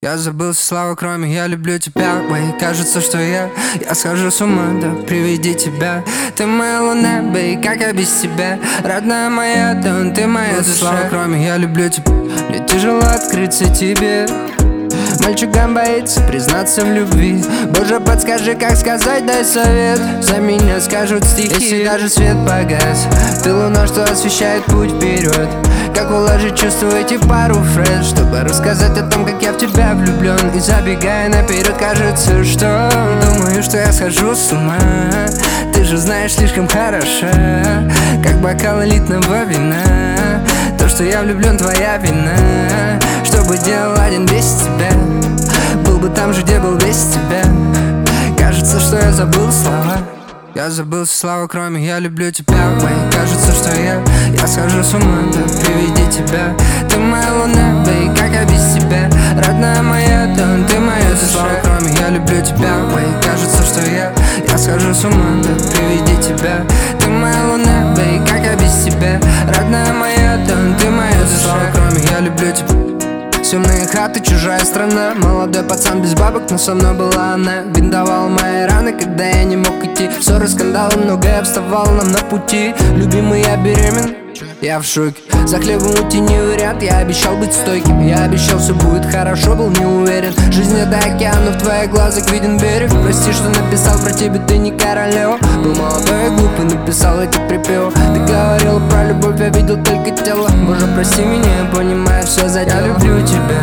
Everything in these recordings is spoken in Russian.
Я забыл слова, кроме я люблю тебя. Ой, кажется, что я схожу с ума, да приведи тебя. Ты моя луна, бей, как я без тебя. Родная моя, да ты моя душа. Слова, кроме я люблю тебя. Мне тяжело открыться тебе. Мальчуган боится признаться в любви. Боже, подскажи, как сказать, дай совет. За меня скажут стихи. Если даже свет погас, ты луна, что освещает путь вперед. Как уложить чувства в эти пару фраз, чтобы рассказать о том, как я в тебя влюблен. И забегая наперед, кажется, что думаю, что я схожу с ума. Ты же знаешь, слишком хороша, как бокал элитного вина. То, что я влюблен, твоя вина. Что бы делал один без тебя? Был бы там же, где был без тебя. Кажется, что я забыл слова. Я забыл слова, кроме я люблю тебя. Ой, кажется, что я схожу с ума, да приведи тебя. Ты моя луна, бей, как я без тебя. Родная моя, да ты моя душа. Слова, кроме я люблю тебя. Ой, кажется, что я схожу с ума, да приведи тебя. Ты моя луна, бей, как я без тебя. Родная моя, да ты моя душа. Слова, кроме я люблю тебя. Темные хаты, чужая страна. Молодой пацан без бабок, но со мной была она. Бинтовала мои раны, когда я не мог идти. Ссоры, скандалы, многое вставало нам на пути. Любимый, я беременна, я в шоке. За хлебом уйти не вариант, я обещал быть стойким. Я обещал, все будет хорошо, был не уверен. Жизнь это океан, но в твоих глазах виден берег. Прости, что написал про тебя, ты не королева. Был молодой и глупый, написал эти припевы. Ты говорил про любовь, я видел только тело. Боже, прости меня, я понимаю, все за дело. Я люблю тебя,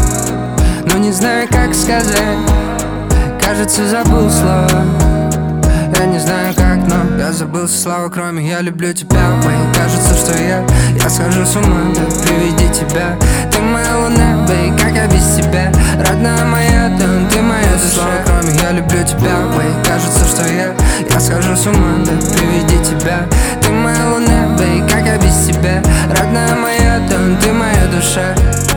но не знаю, как сказать. Кажется, забыл слова. Я не знаю как, но я забыл слова, кроме я люблю тебя. Ой, кажется, что я схожу с ума, да приведи тебя. Ты моя луна, бей, как я без тебя. Родная моя, да ты моя душа. Слова, кроме я люблю тебя. Ой, кажется, что я схожу с ума, да приведи тебя. Ты моя луна, бей, как я без тебя. Родная моя, да ты моя душа.